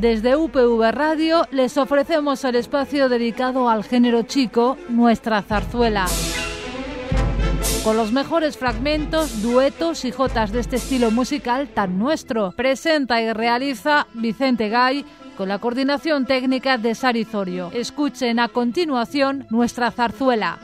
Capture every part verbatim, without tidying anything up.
Desde U P V Radio les ofrecemos el espacio dedicado al género chico, Nuestra Zarzuela. Con los mejores fragmentos, duetos y jotas de este estilo musical tan nuestro. Presenta y realiza Vicente Gay con la coordinación técnica de Sari Zorio. Escuchen a continuación Nuestra Zarzuela.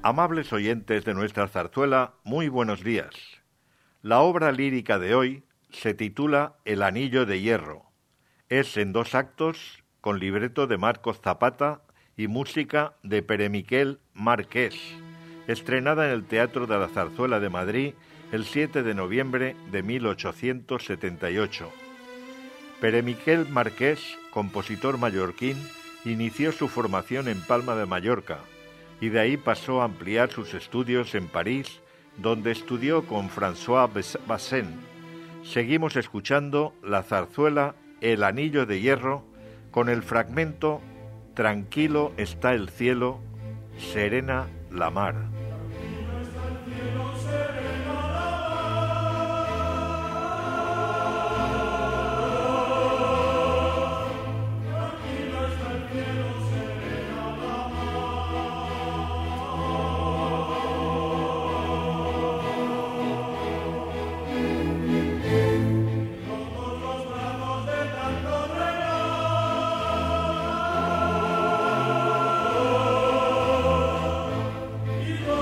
Amables oyentes de nuestra zarzuela, muy buenos días. La obra lírica de hoy se titula El Anillo de Hierro. Es en dos actos, con libreto de Marcos Zapata y música de Pere Miquel Marqués, estrenada en el Teatro de la Zarzuela de Madrid el siete de noviembre de mil ochocientos setenta y ocho. Pere Miquel Marqués, compositor mallorquín, inició su formación en Palma de Mallorca y de ahí pasó a ampliar sus estudios en París, donde estudió con François Bazin. Seguimos escuchando la zarzuela El Anillo de Hierro con el fragmento Tranquilo está el cielo, serena la mar. Y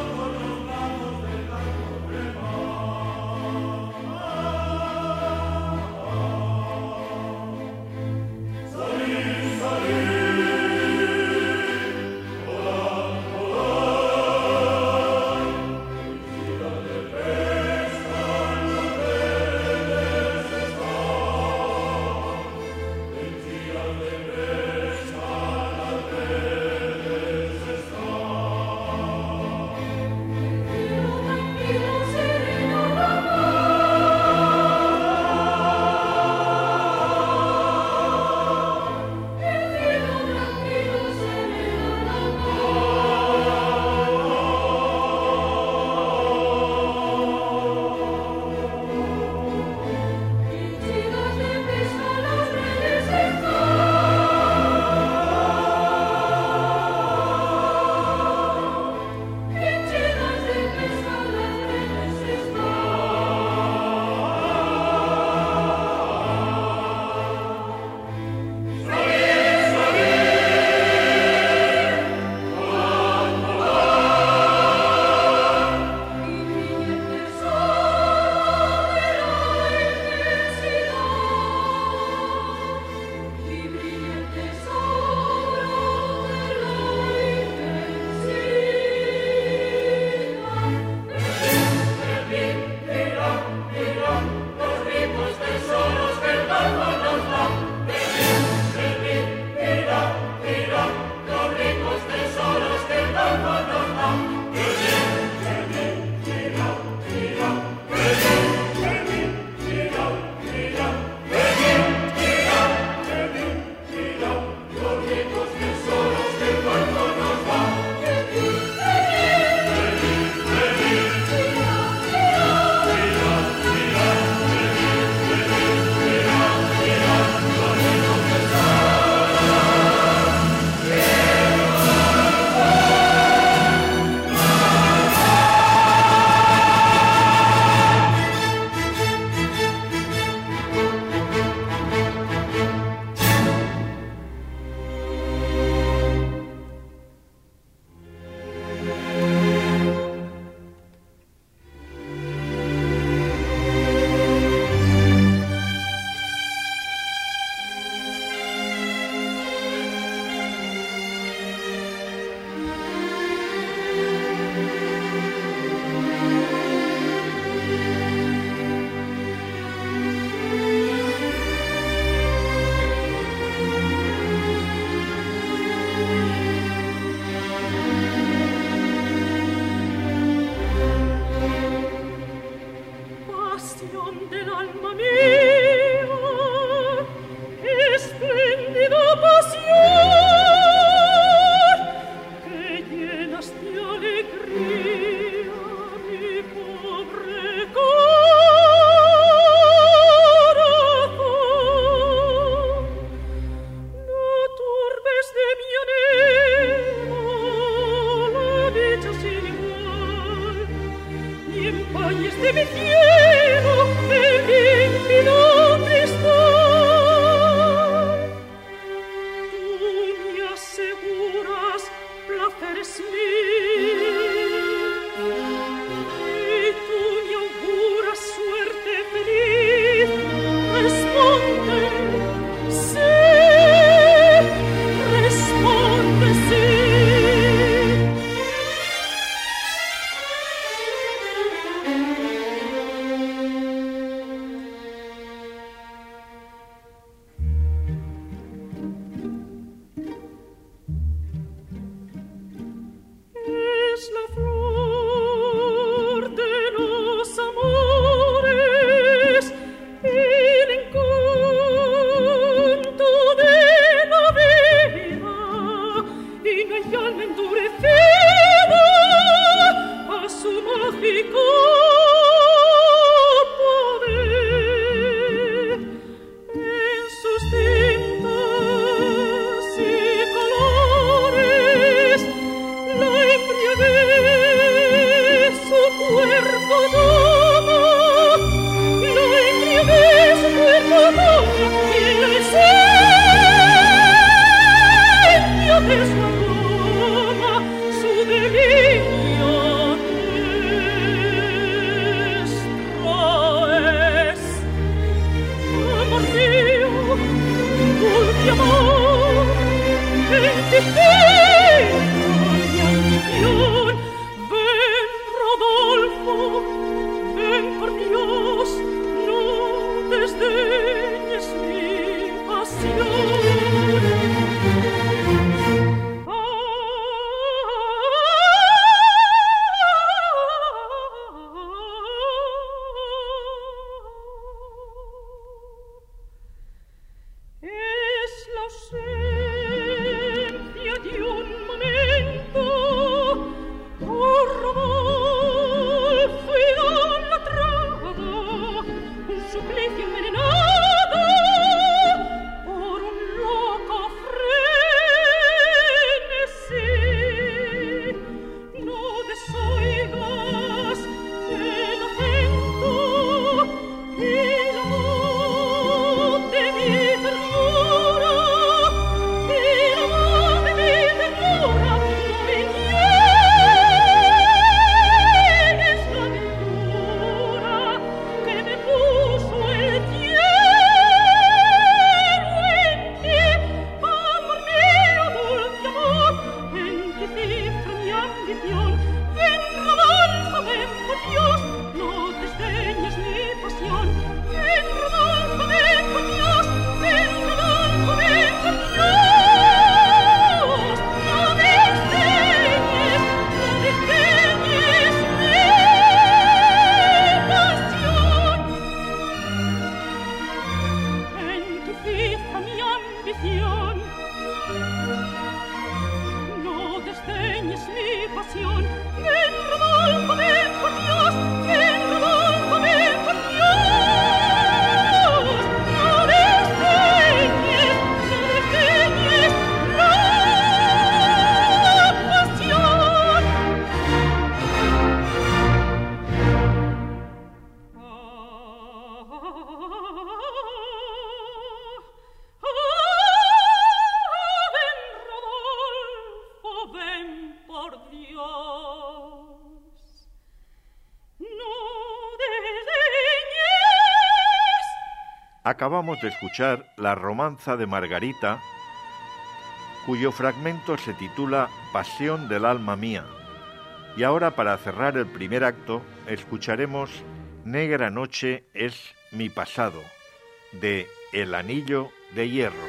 y alma endurecida a su mágico poder. En sus tintas y colores la embriaguez su cuerpo toma, la embriaguez su cuerpo toma y la esencia de su aroma, su delirio extraes. Amor mío, dulce amor, en ti fijo mi ambición. Ven, Rodolfo, ven por Dios, no desdeñes mi pasión. Es la ausencia de un momento, oh Rodolfo idolatrado, un suplicio envenenado por un loco frenesí. No desoigas el acento y la voz de mi ternura, y la voz de mi ternura. No me niegues la ventura que me puso el cielo en ti. Amor mío, dulce amor, en ti cifra mi ambición. Ven, Rodolfo, ven por Dios, no desdeñes mi pasión. Ven, Rodolfo, ven por Dios, ven, Rodolfo, ven por Dios. No desdeñes, no desdeñes mi pasión. En ti fija mi ambición. No desdeñes mi pasión. Ven, Rodolfo, ven por Dios, ven, Rodolfo, ven por Dios. No desdeñes, no desdeñes la pasión. Ven, Rodolfo, ven por Dios. No desdeñes. Acabamos de escuchar La romanza de Margarita, cuyo fragmento se titula Pasión del alma mía. Y ahora, para cerrar el primer acto, escucharemos Negra noche es mi pasado, de El anillo de hierro.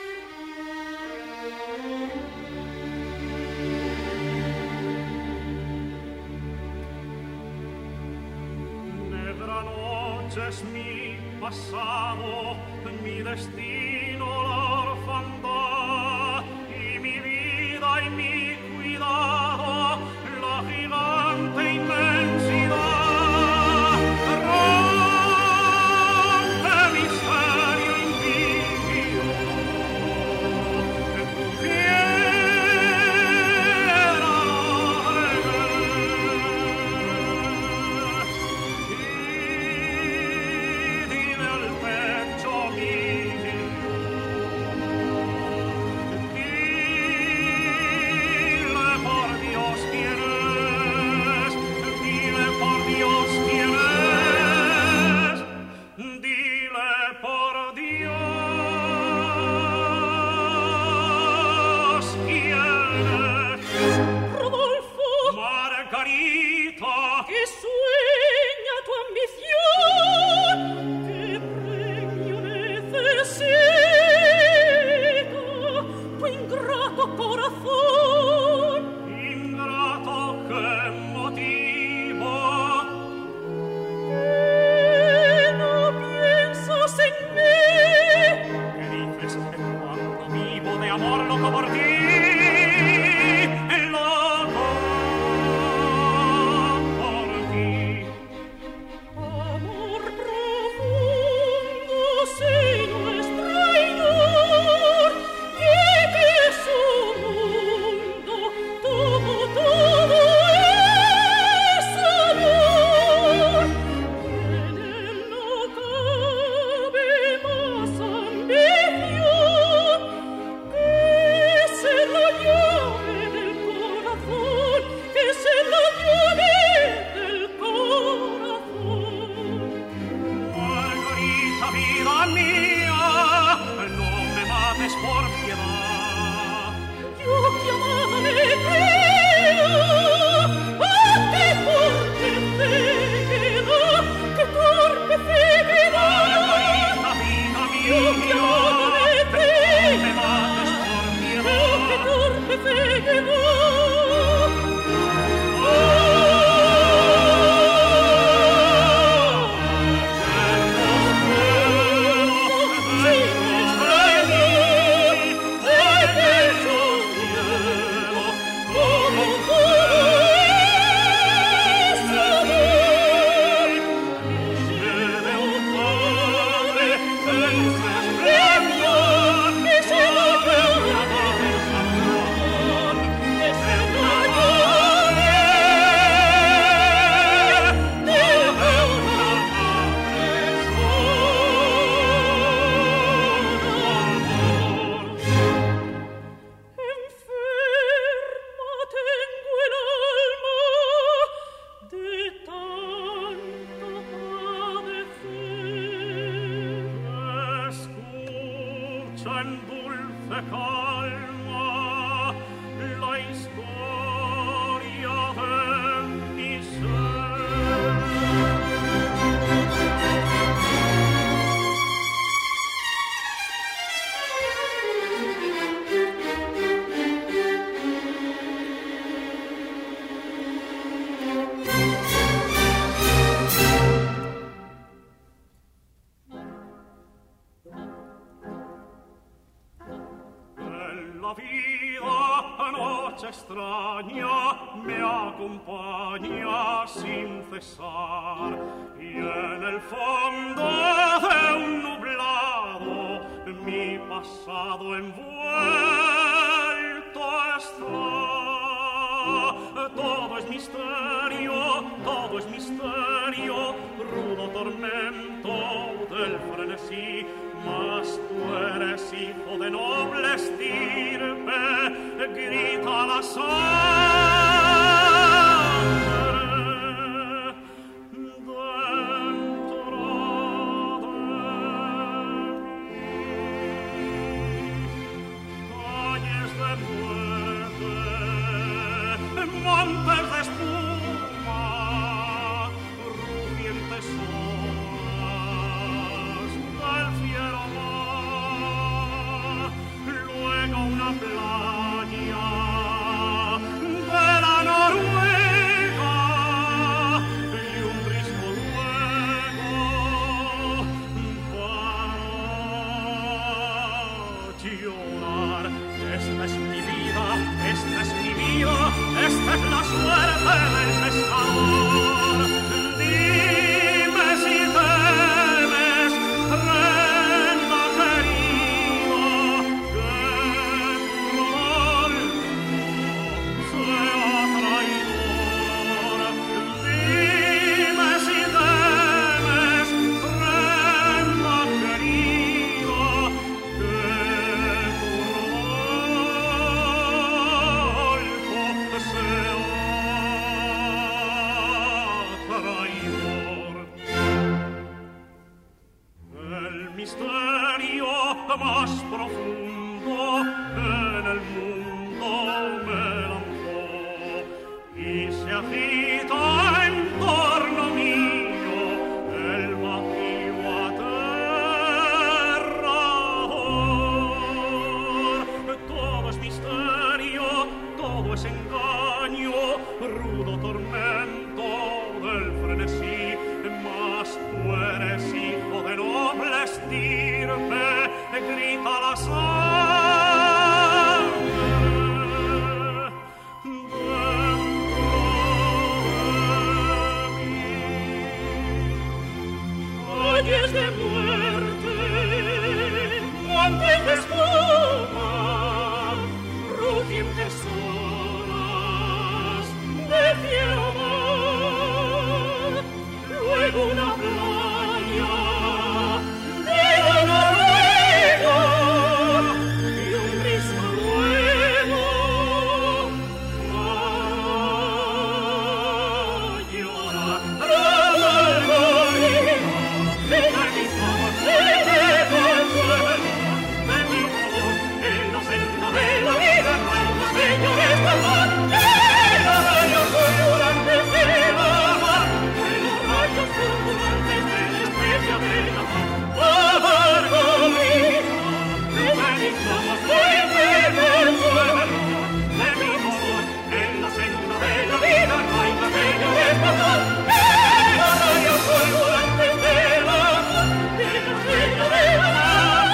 Negra noche es mi pasado, mi destino la orfandad, y mi vida y mi cuidado, la gigante inmensidad. Rompe misterio impío, en tu fiera y dime al pecho mío, dile por Dios quién es, dile por Dios quién es, dile por Dios quién es. Rodolfo, Margarita, que sueña tu ambición, ¿qué premio necesita tu ingrato corazón? ingrato che motivo, ¿Qué no piensas en mí? que dices que cuando vivo de amor loco por ti, vida, noche extraña, me acompaña sin cesar. Y en el fondo de un nublado, mi pasado envuelto está. Todo es misterio, todo es misterio, rudo tormento del frenesí. Mas tú eres hijo de noble estirpe, grita la sangre dentro de mí. Calles de muerte, montes de espuma, rugientes olas del fiero mar, luego una playa de la Noruega y un risco luego para llorar. Esta es mi vida, esta es mi vida, esta es la suerte del pescador. Dime si temes, prenda querida, que tu Rodolfo sea traidor. Dime si temes, prenda querida, que tu Rodolfo sea traidor. El misterio más profundo en el mundo me lanzó y se agita en torno mío el vacío aterrador. Todo es misterio, todo es engaño, rudo tormento del frenesí. Mas tú eres hijo de noble estirpe, grita la sangre dentro de mí. Calles de muerte, montes de espuma, rugientes olas de fiero mar, luego una playa de la Noruega y un risco luego para llorar. De la misma de consuelo, de mi amor, en la senda de la vida no hay más bello que esta mar. Era rayos fulgurantes de la mar, de los rayos fulgurantes de la estrella de la mar. Amargo mío, de mis ojos muy de consuelo, de mi amor, en la senda de la vida no hay más bello que esta mar. Era rayos fulgurantes de la mar, de la estrella de la mar.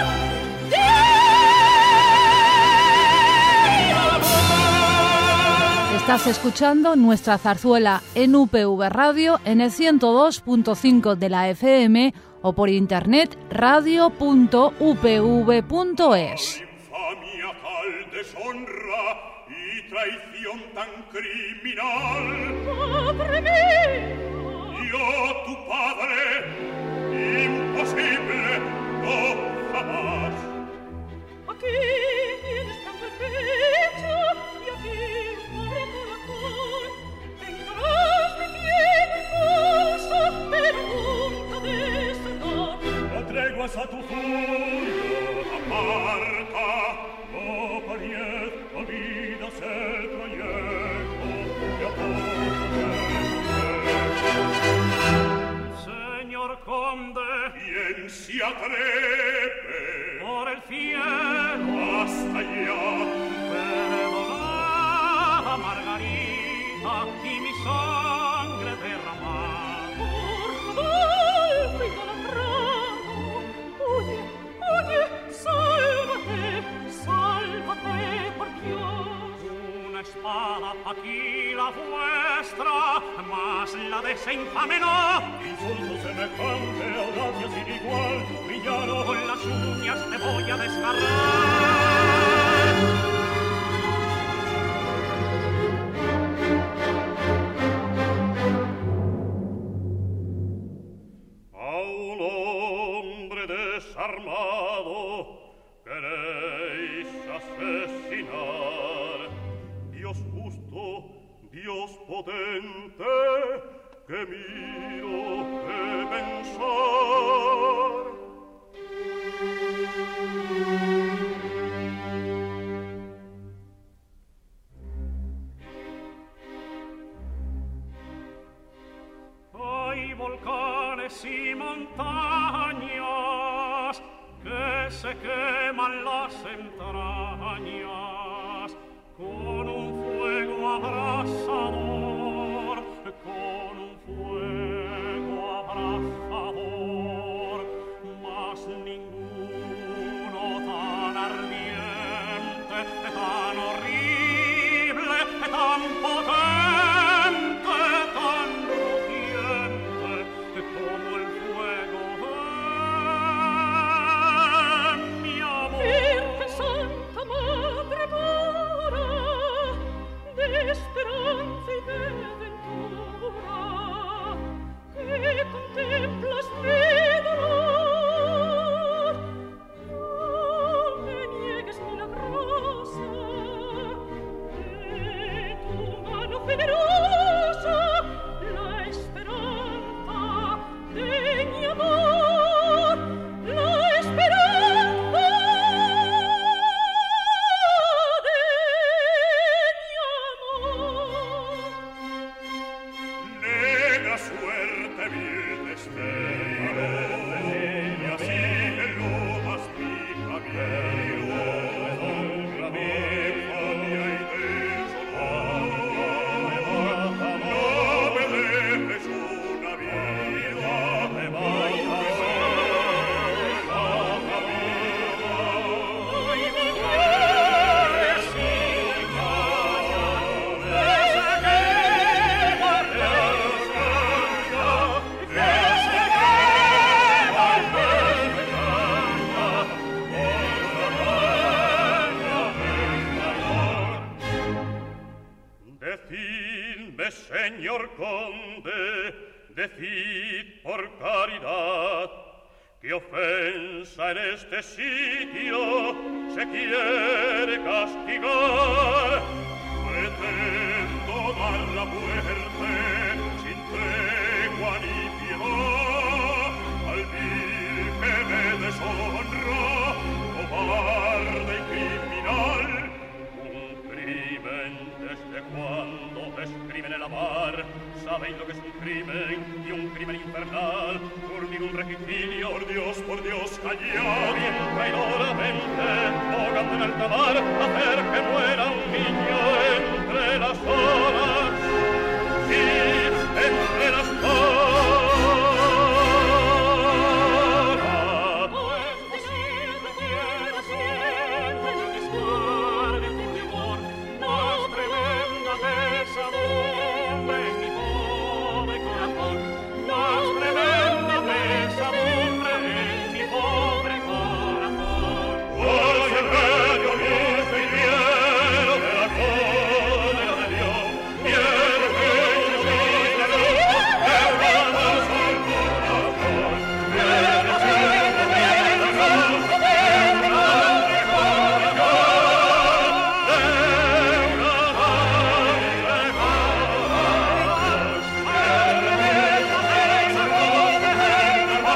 Estás escuchando nuestra zarzuela en U P V Radio en el ciento dos punto cinco de la F M o por internet radio punto u p v punto es. Infamia tal deshonra y traición tan criminal. Padre mío, Yo, tu padre, imposible, no jamás. aquí tienes tanto el pecho y aquí un pobre corazón. Vengarás de tiempo y cosa, pero nunca de cenar. No treguas a tu furia, aparta, no pariez, olvidas el trayecto de apóstol Señor conde, ¿quién se atreve por el cielo hasta allá? Perdonad a Margarita y mi sangre derramada. Por Rodolfo idolatrado, huye, huye, sálvate, sálvate por Dios. espada aquí la vuestra, mas la de ese infame no. Insulto semejante, audacia sin igual, villano, con las uñas te voy a desgarrar. A un hombre desarmado queréis asesinar. Dios justo, Dios potente, que miro, que pensar. Hay volcanes y montañas que se queman las entrañas con un fuego abrasador, con un fuego abrasador, mas ninguno tan ardiente, tan horrible, tan potente, tan rugiente como el fuego de mi amor. Virgen Santa Madre pura, de esperanza y de ventura, que contemplas mi dolor, no me niegues milagrosa de tu mano generosa la esperanza de mi amor, la esperanza de mi amor. Negra suerte vil destino, y así me lo has fija bien, honra mi familia y deshonor. No me dejes una vida, me vaya a ay, mi mujer sin casa, desde que decidme, señor conde, decid por caridad, qué ofensa en este sitio se quiere castigar. Pretendo dar la muerte sin tregua ni piedad al vil que me deshonra, cobarde y criminal. Un crimen, ¿desde cuándo es crimen el amar? ¿Sabéis lo que es un crimen? Y un crimen infernal, por ningún regicidio. Por Dios, por Dios, callad bien traidoramente, ahogando en alta mar, hacer que muera un niño entre las olas. Sí, entre las olas. Pues siempre quiero, siempre no descargue tu mi amor, más tremenda pesadumbre en mi pobre corazón, más tremenda pesadumbre en mi pobre corazón. Por el medio mismo y fiero de la cólera de Dios, quiero que yo siga luz, quebrando su corazón. Quiero siempre ver la luz, quebrando mi corazón. De una madre paz, quiero ver esa luz, quebrando mi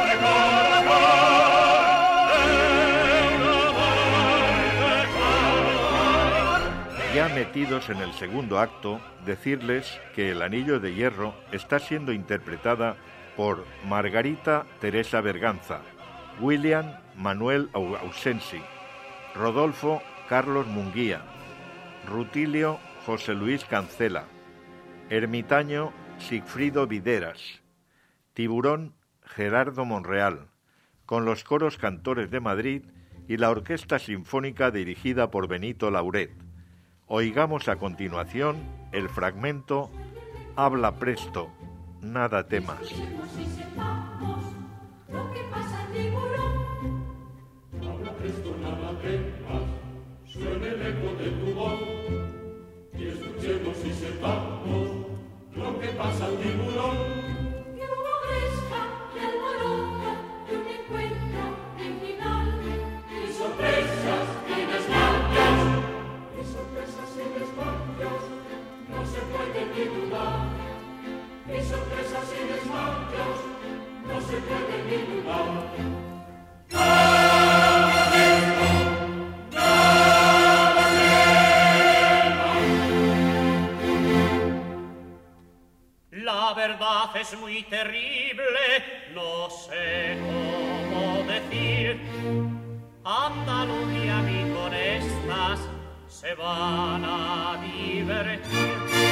corazón. Ya metidos en el segundo acto, decirles que El Anillo de Hierro está siendo interpretada por Margarita Teresa Berganza, William Manuel Au- Ausensi, Rodolfo Carlos Munguía, Rutilio José Luis Cancela, Ermitaño Sigfrido Videras, Tiburón Gerardo Monreal, con los coros cantores de Madrid y la Orquesta Sinfónica dirigida por Benito Lauret. Oigamos a continuación el fragmento Habla presto, nada temas. Habla presto, nada temas, suene el eco de tu voz, y escuchemos y sepamos lo que pasa al tiburón. Que hubo gresca y alboroto de un encuentro criminal, y sorpresas y desmayos, y sorpresas y desmayos, no se puede ni dudar. Y sorpresas y desmayos, no se puede ni dudar. La verdad es muy terrible, no sé cómo decir. Andalucía ni con estas se van a divertir.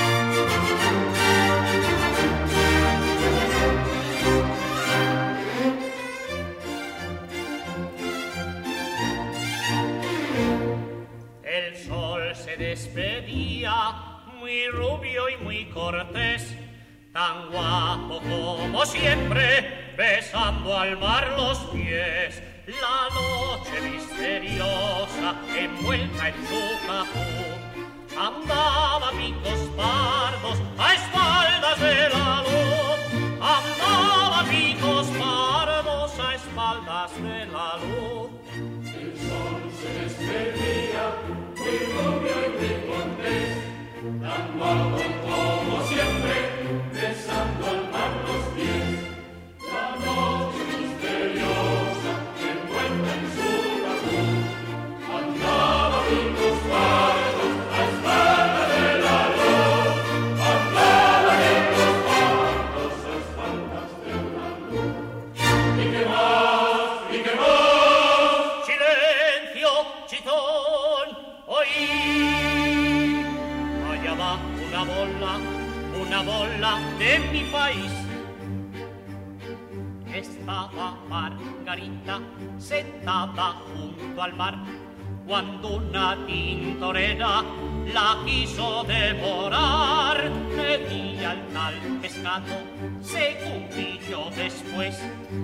El sol se despedía, muy rubio y muy cortés, tan guapo como siempre, besando al mar los pies. La noche misteriosa, envuelta en su capuz, andaba a picos pardos a espaldas de la luz. Andaba a picos pardos a espaldas de la luz. El sol se despedía, muy rubio y muy cortés, tan guapo como siempre, besando al mar los pies. La noche misteriosa, envuelta en su capuz, andaba a picos pardos a espaldas de la luz. Andaba a picos pardos a espaldas de la luz. ¿Y qué más? ¿Y qué más? Silencio, chitón, oí. Allá va una bola, una bola de mi país. Estaba Margarita sentada junto al mar, cuando una tintorera la quiso devorar. Medía al tal pescado, según vi yo después,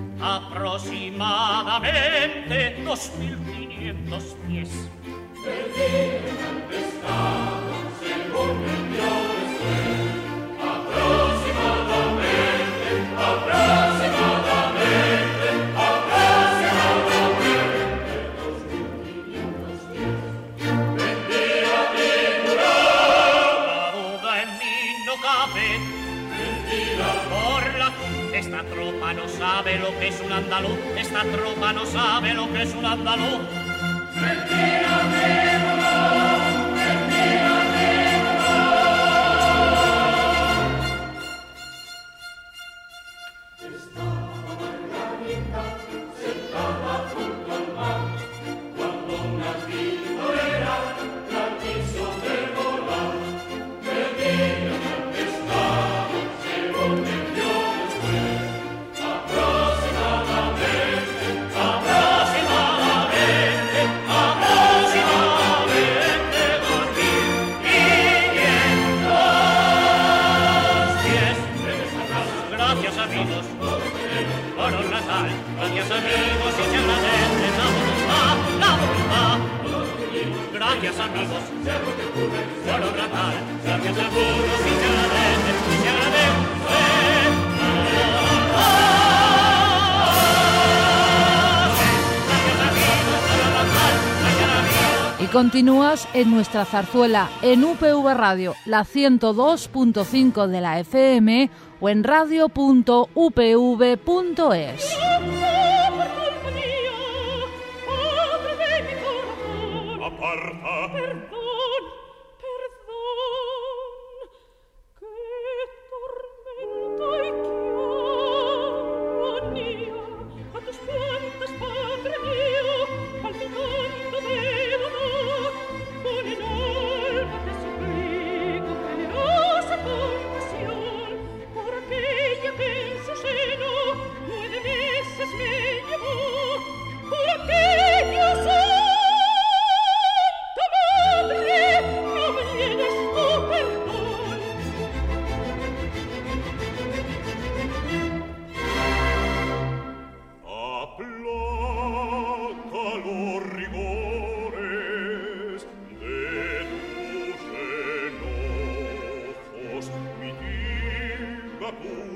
aproximadamente dos mil quinientos pies. Medía al pescado, según vi yo después, aproximadamente, aproximadamente, aproximadamente dos mil quinientos pies. Mentira, tiburón. La duda en mí no cabe. Mentira. Por la esta tropa no sabe lo que es un andaluz. Esta tropa no sabe lo que es un andaluz. Mentira, tiburón. Mentira, Gracias amigos, por orar, gracias a todos y se agradece, y se agradece. Y continúas en nuestra zarzuela en U P V Radio, la ciento dos punto cinco de la F M o en radio punto u p v punto es. Aparta. Perdón, perdón, qué tormento y qué agonía a tus puentes, Padre mío, palpitando de dolor, con el alma te suplico que hace compasión por aquella que en su seno nueve meses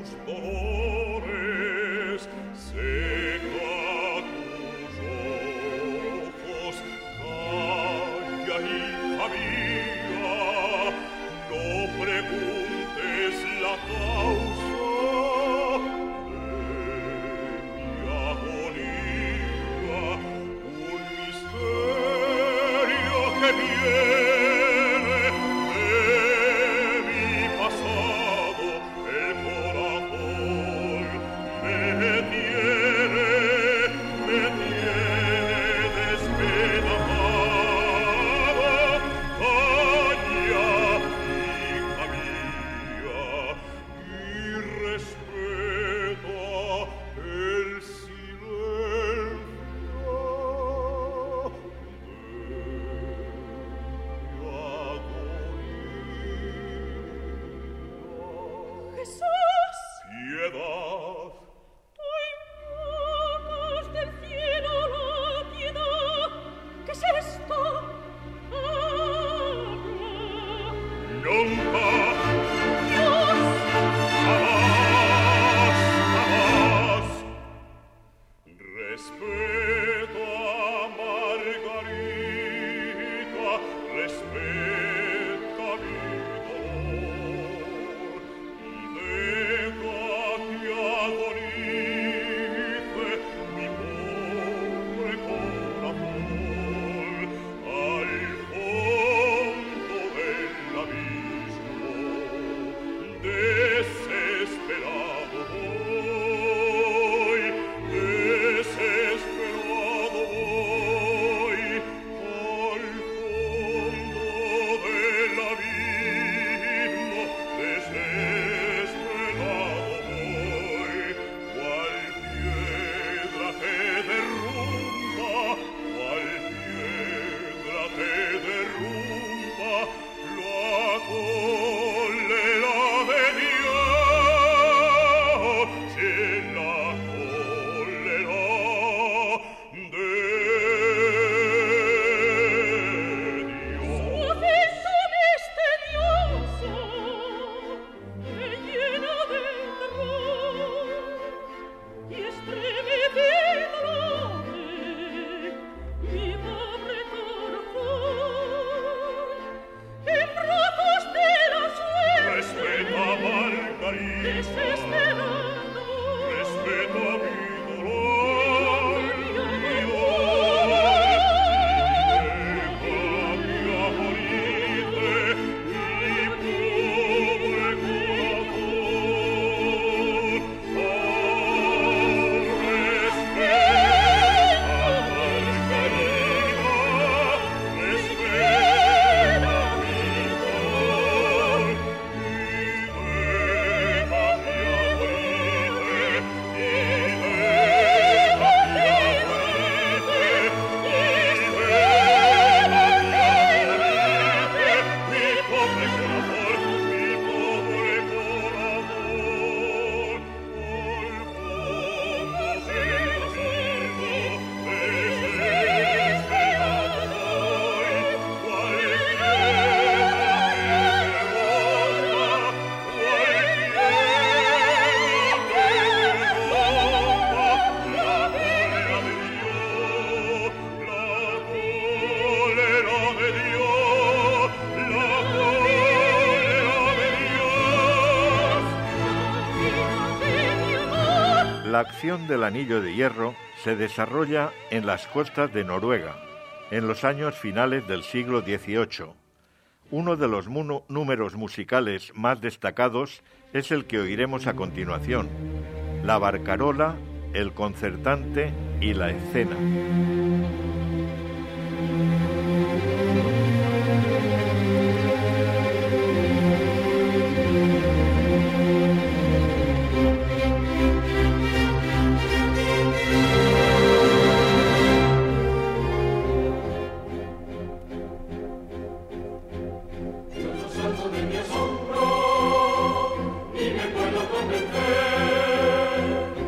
La acción del Anillo de Hierro se desarrolla en las costas de Noruega, en los años finales del siglo dieciocho. Uno de los mu- números musicales más destacados es el que oiremos a continuación, la barcarola, el concertante y la escena.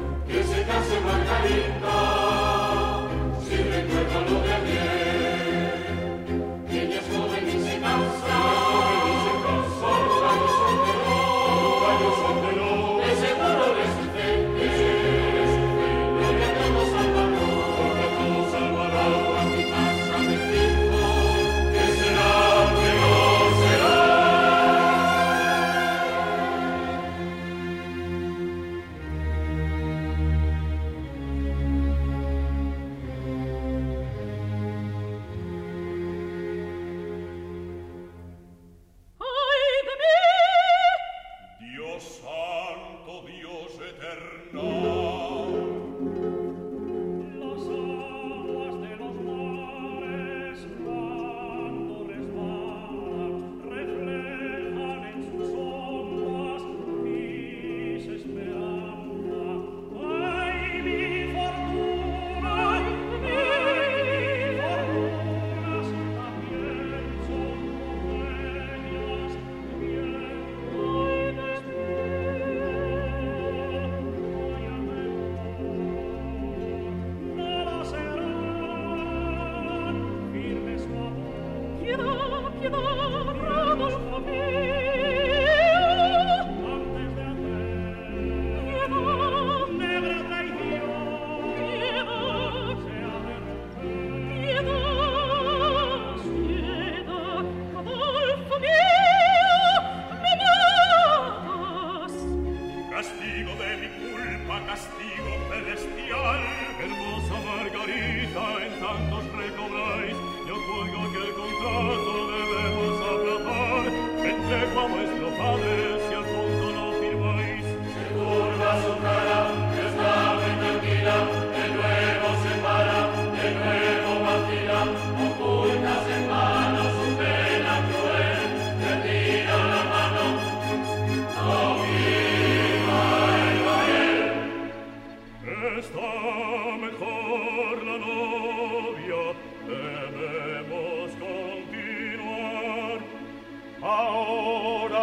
Si recuerdo lo de ayer,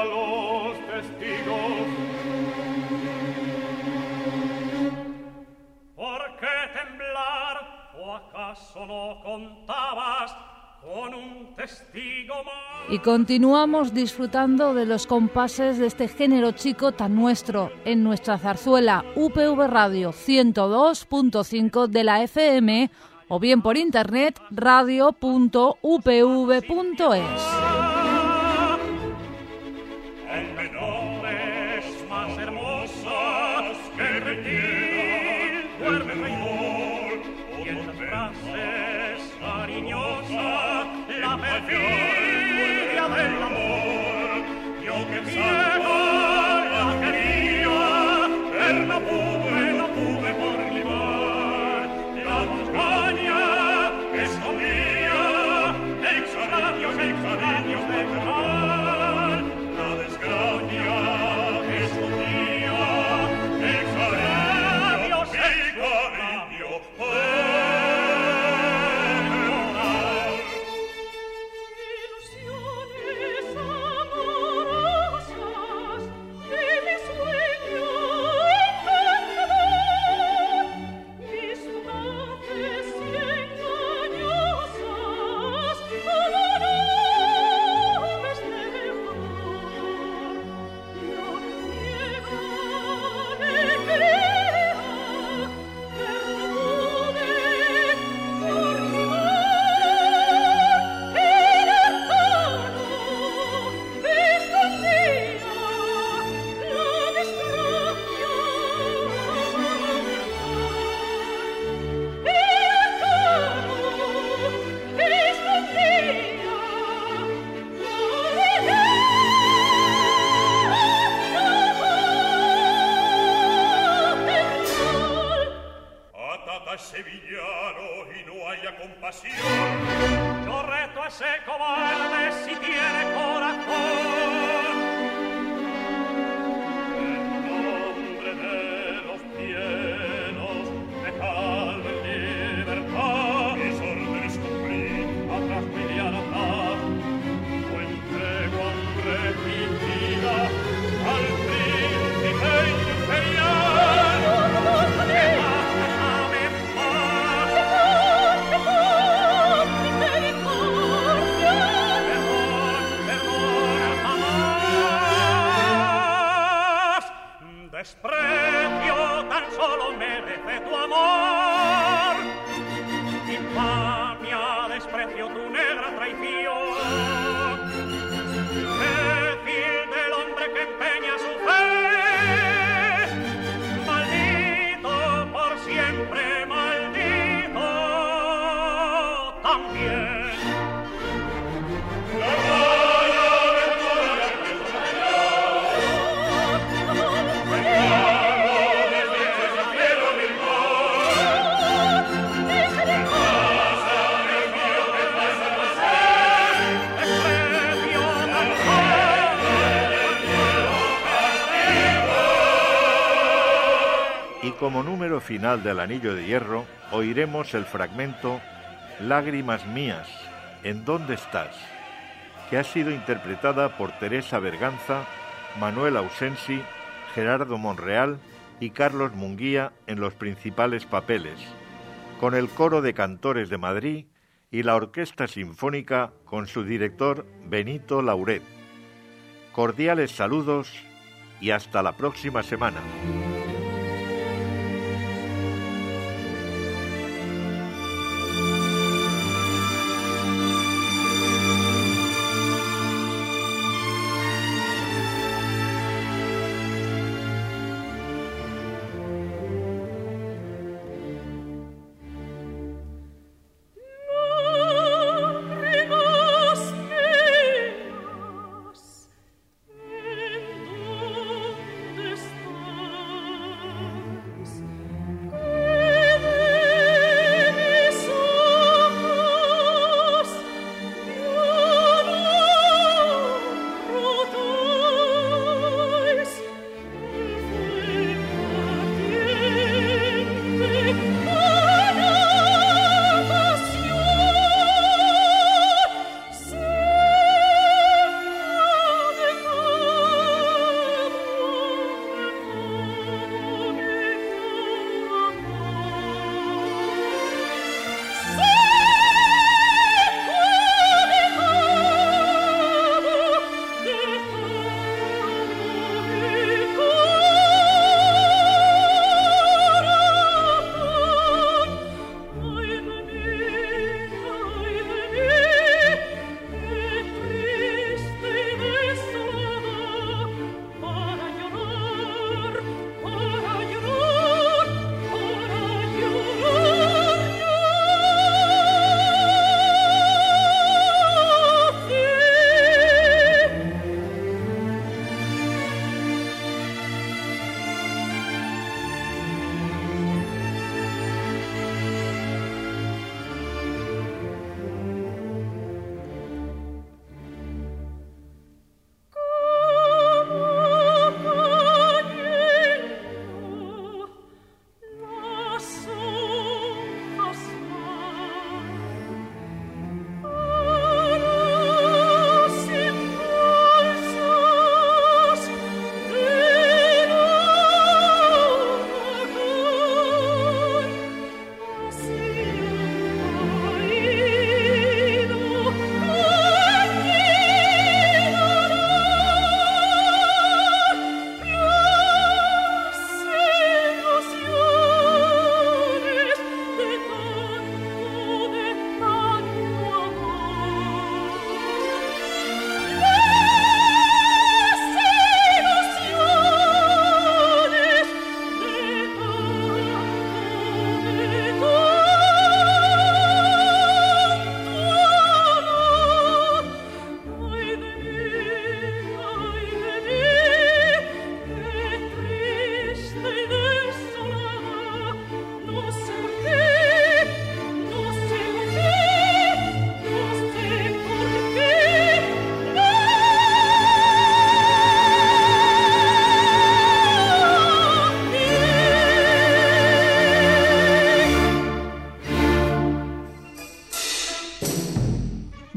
a los testigos. ¿Por qué temblar? ¿O acaso no contabas con un testigo más? Y continuamos disfrutando de los compases de este género chico tan nuestro en nuestra zarzuela U P V Radio ciento dos punto cinco de la F M o bien por internet radio punto u p v punto es. En menores más hermosas que requieren duerme mejor y en las frases cariñosas la perfidia del amor. Yo que ciego la quería, pero no pude, no pude por mi mar. La montaña que escondía extraños, extraños de verdad. La desgracia que escondía extraños, extraños de Ilusiones amorosas de mi sueño encantador, mis fugaces y engañosas como nubes de vapor. La ciega alegría que no pude por mi mar. Atata ese villano y no haya compasión. Yo reto a ese cobarde si tiene corazón. En nombre de los cielos, dejadme en libertad. Mis órdenes cumplí, atrás me de atar. No entrego hambre y vida al príncipe imperial. Déjame en paz. Perdón, perdón, jamás. Desprecio tan solo merece tu amor. Infamia, desprecio tu negra traición. Decir del hombre que empeña su fe, maldito por siempre, maldito también. Desprecio tan Y como número final del Anillo de Hierro, oiremos el fragmento Lágrimas mías, ¿en dónde estás?, que ha sido interpretada por Teresa Berganza, Manuel Ausensi, Gerardo Monreal y Carlos Munguía en los principales papeles, con el Coro de Cantores de Madrid y la Orquesta Sinfónica con su director Benito Lauret. Cordiales saludos y hasta la próxima semana. Lágrimas mías, ¿en dónde estás?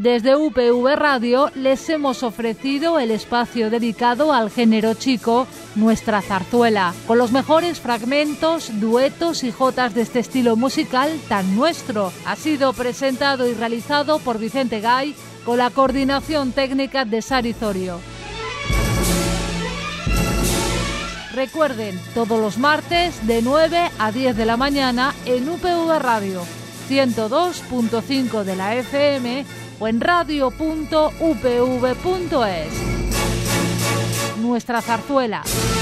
Desde U P V Radio les hemos ofrecido el espacio dedicado al género chico, Nuestra Zarzuela, con los mejores fragmentos, duetos y jotas de este estilo musical tan nuestro. Ha sido presentado y realizado por Vicente Gay, con la coordinación técnica de Sari Zorio. Recuerden, todos los martes de nueve a diez de la mañana en U P V Radio, ciento dos punto cinco de la F M o en radio punto u p v punto es. Nuestra Zarzuela.